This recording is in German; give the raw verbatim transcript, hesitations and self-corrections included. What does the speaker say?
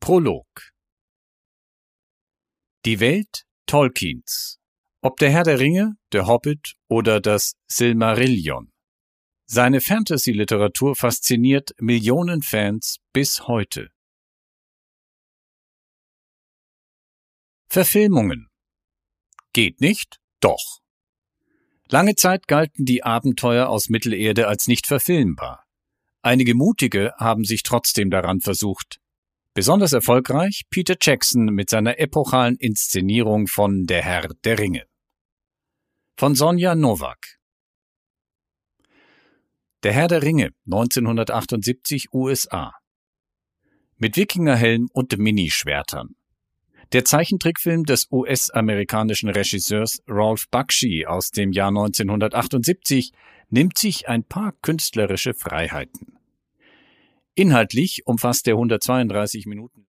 Prolog. Die Welt Tolkiens. Ob der Herr der Ringe, der Hobbit oder das Silmarillion. Seine Fantasy-Literatur fasziniert Millionen Fans bis heute. Verfilmungen. Geht nicht? Doch. Lange Zeit galten die Abenteuer aus Mittelerde als nicht verfilmbar. Einige Mutige haben sich trotzdem daran versucht. Besonders erfolgreich Peter Jackson mit seiner epochalen Inszenierung von Der Herr der Ringe. Von Sonja Nowak. Der Herr der Ringe, neunzehnhundertachtundsiebzig, U S A. Mit Wikingerhelm und Minischwertern. Der Zeichentrickfilm des U S-amerikanischen Regisseurs Ralph Bakshi aus dem Jahr neunzehnhundertachtundsiebzig nimmt sich ein paar künstlerische Freiheiten. Inhaltlich umfasst er hundertzweiunddreißig Minuten